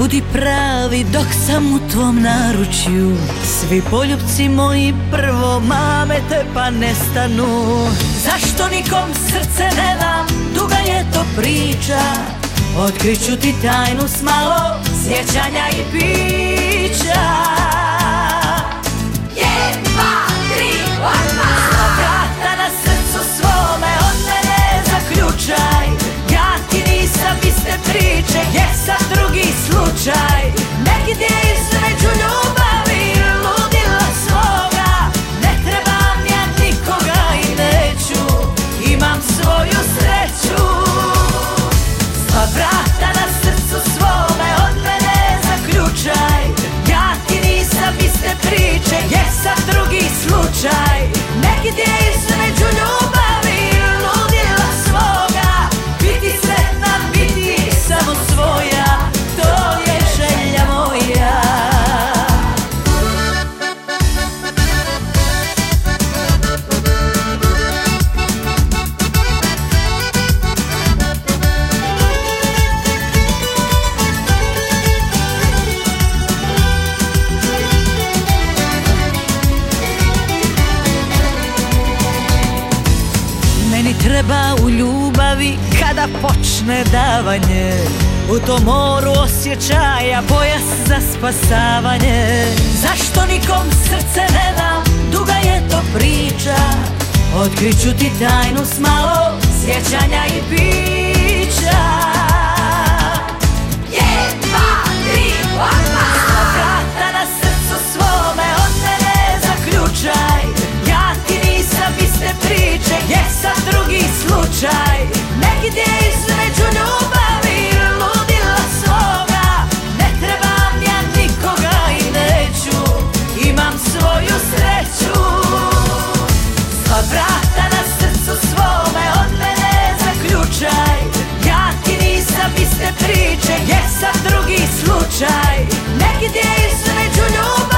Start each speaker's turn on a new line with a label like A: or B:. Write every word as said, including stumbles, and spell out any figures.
A: Budi pravi dok sam u tvom naručju. Svi poljupci moji prvo mame te pa nestanu. Zašto nikom srce ne dam, duga je to priča. Otkriću ti tajnu s malo sjećanja i pića.
B: Jedan, dva, tri, odmah!
A: Sva vrata na srcu svome od mene zaključaj. Ja ti nisam iste priče, jesam drugi slučaj. Negdje između ljubavi i ludila svoga. Ne trebam ja nikoga i neću, imam svoju sreću. Sva vrata na srcu svome od mene zaključaj. Ja ti nisam iste priče, jesam drugi slučaj. Negdje između ljubavi i ludila svoga. Biti sretna, biti samo svoja, to je želja moja. Meni treba u ljubavi kada počne davanje, u tom moru osjećaja pojas za spasavanje. Zašto nikom srce ne dam, duga je to priča. Otkriću ti tajnu s malo sjećanja i pića.
B: Jedan, dva, tri, odmah!
A: Sva vrata na srcu svome od mene zaključaj. Ja ti nisam iste priče, jesam drugi slučaj. Negdje između ljubavi i ludila svoga. Ne trebam ja nikoga i neću, imam svoju sreću. Sva vrata na srcu svome od mene zaključaj. Ja ti nisam iste priče, jesam drugi slučaj. Negdje između ljubavi